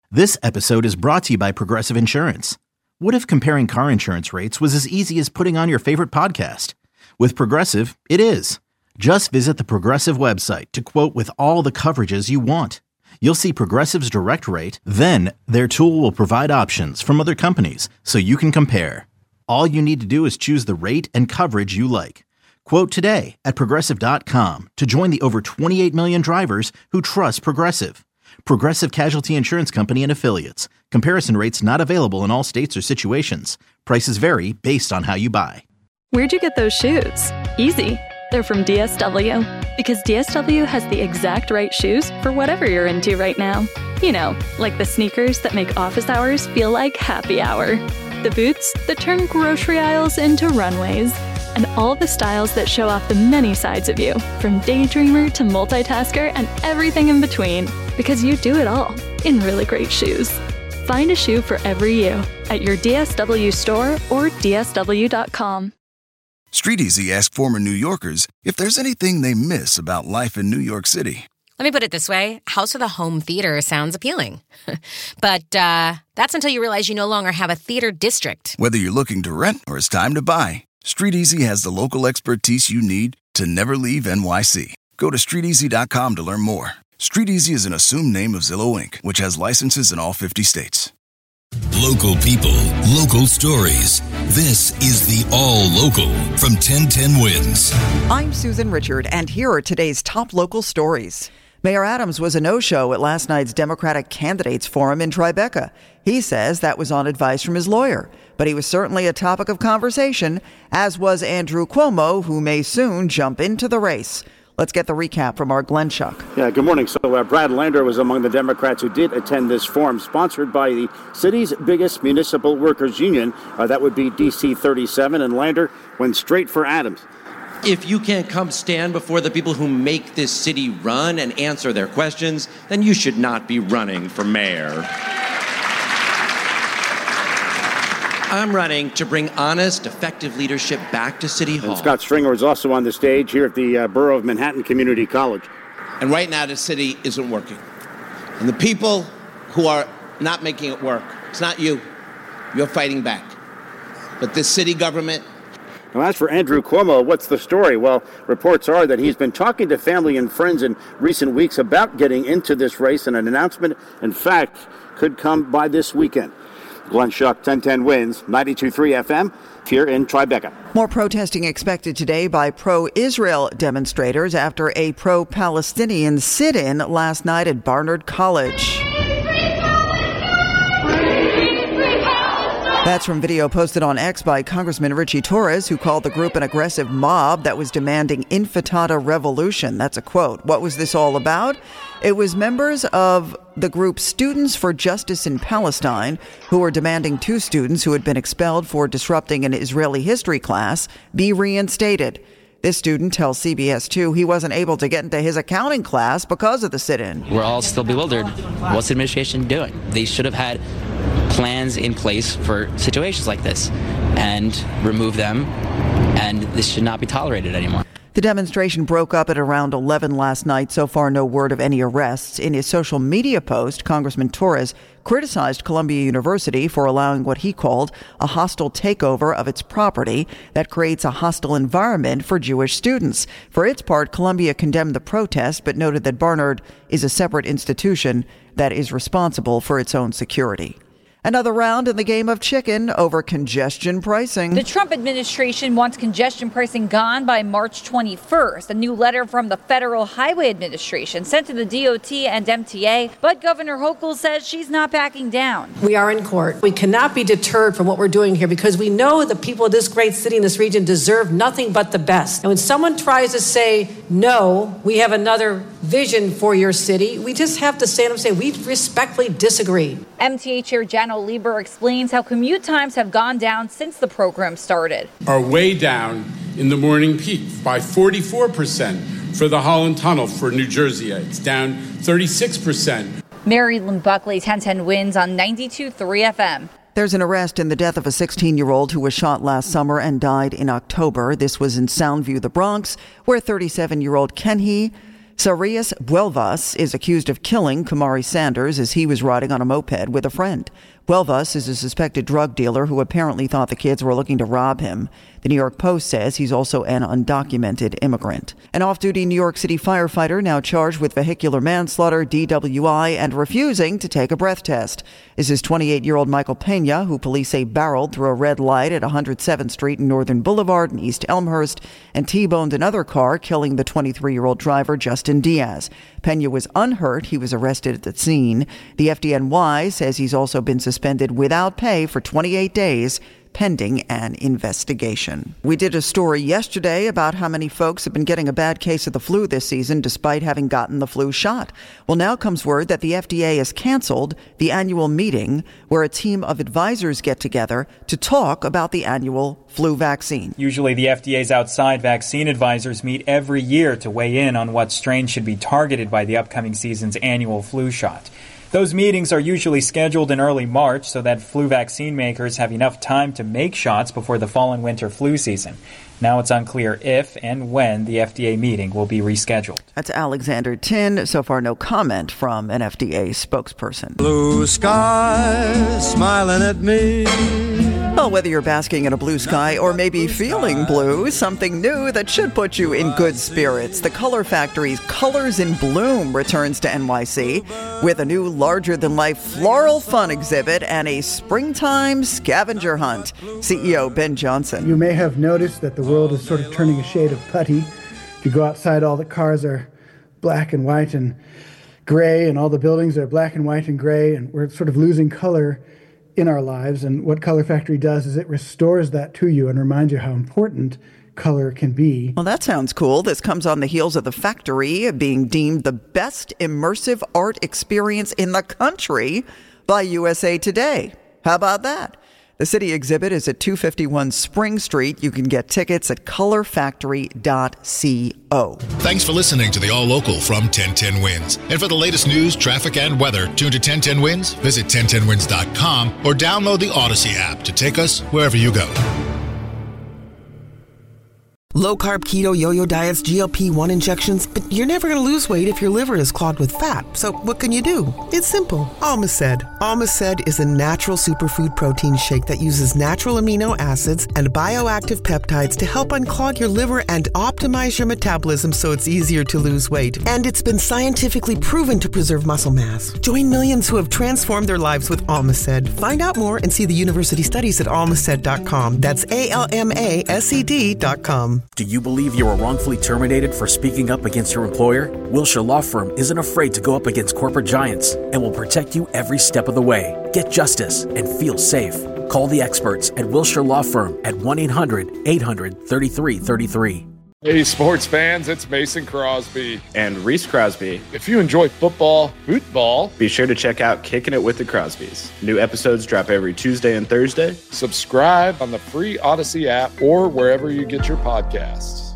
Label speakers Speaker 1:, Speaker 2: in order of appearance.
Speaker 1: This episode is brought to you by Progressive Insurance. What if comparing car insurance rates was as easy as putting on your favorite podcast? With Progressive, it is. Just visit the Progressive website to quote with all the coverages you want. You'll see Progressive's direct rate, then their tool will provide options from other companies so you can compare. All you need to do is choose the rate and coverage you like. Quote today at Progressive.com to join the over 28 million drivers who trust Progressive. Progressive Casualty Insurance Company and Affiliates. Comparison rates not available in all states or situations. Prices vary based on how you buy.
Speaker 2: Where'd you get those shoes? Easy. They're from DSW. Because DSW has the exact right shoes for whatever you're into right now. You know, like the sneakers that make office hours feel like happy hour. The boots that turn grocery aisles into runways. And all the styles that show off the many sides of you, from daydreamer to multitasker and everything in between. Because you do it all in really great shoes. Find a shoe for every you at your DSW store or DSW.com.
Speaker 3: StreetEasy asked former New Yorkers if there's anything they miss about life in New York City.
Speaker 4: Let me put it this way. House with a home theater sounds appealing. But that's until you realize you no longer have a theater district.
Speaker 3: Whether you're looking to rent or it's time to buy, StreetEasy has the local expertise you need to never leave NYC. Go to StreetEasy.com to learn more. StreetEasy is an assumed name of Zillow Inc., which has licenses in all 50 states.
Speaker 5: Local people, local stories. This is the All Local from 1010 Wins.
Speaker 6: I'm Susan Richard, and here are today's top local stories. Mayor Adams was a no-show at last night's Democratic Candidates Forum in Tribeca. He says that was on advice from his lawyer, but he was certainly a topic of conversation, as was Andrew Cuomo, who may soon jump into the race. Let's get the recap from our Glenn Schuck.
Speaker 7: Yeah, good morning. So Brad Lander was among the Democrats who did attend this forum, sponsored by the city's biggest municipal workers union. That would be DC 37, and Lander went straight for Adams.
Speaker 8: If you can't come stand before the people who make this city run and answer their questions, then you should not be running for mayor. I'm running to bring honest, effective leadership back to City Hall.
Speaker 7: And Scott Stringer is also on the stage here at the Borough of Manhattan Community College.
Speaker 9: And right now, the city isn't working. And the people who are not making it work, it's not you. You're fighting back. But this city government...
Speaker 7: Now, as for Andrew Cuomo, what's the story? Well, reports are that he's been talking to family and friends in recent weeks about getting into this race, and an announcement, in fact, could come by this weekend. Glenn Schuck, 1010 Wins, 92.3 FM, here in Tribeca.
Speaker 6: More protesting expected today by pro-Israel demonstrators after a pro-Palestinian sit-in last night at Barnard College. That's from video posted on X by Congressman Richie Torres, who called the group an aggressive mob that was demanding intifada revolution. That's a quote. What was this all about? It was members of the group Students for Justice in Palestine who were demanding two students who had been expelled for disrupting an Israeli history class be reinstated. This student tells CBS 2 he wasn't able to get into his accounting class because of the sit-in.
Speaker 10: We're all still bewildered. What's the administration doing? They should have had plans in place for situations like this and remove them, and this should not be tolerated anymore.
Speaker 6: The demonstration broke up at around 11 last night. So far, no word of any arrests. In his social media post, Congressman Torres criticized Columbia University for allowing what he called a hostile takeover of its property that creates a hostile environment for Jewish students. For its part, Columbia condemned the protest, but noted that Barnard is a separate institution that is responsible for its own security. Another round in the game of chicken over congestion pricing.
Speaker 11: The Trump administration wants congestion pricing gone by March 21st. A new letter from the Federal Highway Administration sent to the DOT and MTA, but Governor Hochul says she's not backing down.
Speaker 12: We are in court. We cannot be deterred from what we're doing here because we know the people of this great city and this region deserve nothing but the best. And when someone tries to say, no, we have another vision for your city, we just have to stand up and say, we respectfully disagree.
Speaker 11: MTA Chair Jan Lieber explains how commute times have gone down since the program started.
Speaker 13: Are way down in the morning peak by 44% for the Holland Tunnel for New Jersey. It's down 36%.
Speaker 11: Mary Lynn Buckley, 1010 Wins on 92.3 FM.
Speaker 6: There's an arrest in the death of a 16-year-old who was shot last summer and died in October. This was in Soundview, the Bronx, where 37-year-old Kenhi Sarias Buelvas is accused of killing Kamari Sanders as he was riding on a moped with a friend. Buelvas is a suspected drug dealer who apparently thought the kids were looking to rob him. The New York Post says he's also an undocumented immigrant. An off-duty New York City firefighter now charged with vehicular manslaughter, DWI, and refusing to take a breath test. This is 28-year-old Michael Pena, who police say barreled through a red light at 107th Street and Northern Boulevard in East Elmhurst and T-boned another car, killing the 23-year-old driver, Justin Diaz. Pena was unhurt. He was arrested at the scene. The FDNY says he's also been suspended without pay for 28 days, pending an investigation. We did a story yesterday about how many folks have been getting a bad case of the flu this season despite having gotten the flu shot. Well, now comes word that the FDA has canceled the annual meeting where a team of advisors get together to talk about the annual flu vaccine.
Speaker 14: Usually the FDA's outside vaccine advisors meet every year to weigh in on what strain should be targeted by the upcoming season's annual flu shot. Those meetings are usually scheduled in early March so that flu vaccine makers have enough time to make shots before the fall and winter flu season. Now it's unclear if and when the FDA meeting will be rescheduled.
Speaker 6: That's Alexander Tin. So far, no comment from an FDA spokesperson.
Speaker 15: Blue sky smiling at me.
Speaker 6: Well, whether you're basking in a blue sky or maybe feeling blue, something new that should put you in good spirits. The Color Factory's Colors in Bloom returns to NYC with a new larger-than-life floral fun exhibit and a springtime scavenger hunt. CEO Ben Johnson.
Speaker 16: You may have noticed that the world is sort of turning a shade of putty. If you go outside, all the cars are black and white and gray, and all the buildings are black and white and gray, and we're sort of losing color in our lives. And what Color Factory does is it restores that to you and reminds you how important color can be.
Speaker 6: Well, that sounds cool. This comes on the heels of The Factory being deemed the best immersive art experience in the country by USA Today. How about that? The city exhibit is at 251 Spring Street. You can get tickets at colorfactory.co.
Speaker 17: Thanks for listening to the All Local from 1010 Wins. And for the latest news, traffic, and weather, tune to 1010 Wins, visit 1010wins.com, or download the Odyssey app to take us wherever you go.
Speaker 18: Low-carb, keto, yo-yo diets, GLP-1 injections, but you're never going to lose weight if your liver is clogged with fat. So what can you do? It's simple. Almaced. Almaced is a natural superfood protein shake that uses natural amino acids and bioactive peptides to help unclog your liver and optimize your metabolism so it's easier to lose weight. And it's been scientifically proven to preserve muscle mass. Join millions who have transformed their lives with Almaced. Find out more and see the university studies at almaced.com. That's ALMASED.com.
Speaker 19: Do you believe you were wrongfully terminated for speaking up against your employer? Wilshire Law Firm isn't afraid to go up against corporate giants and will protect you every step of the way. Get justice and feel safe. Call the experts at Wilshire Law Firm at 1-800-800-3333.
Speaker 20: Hey, sports fans, it's Mason Crosby.
Speaker 21: And Reese Crosby.
Speaker 20: If you enjoy football,
Speaker 21: be sure to check out Kicking It with the Crosbys. New episodes drop every Tuesday and Thursday.
Speaker 20: Subscribe on the free Odyssey app or wherever you get your podcasts.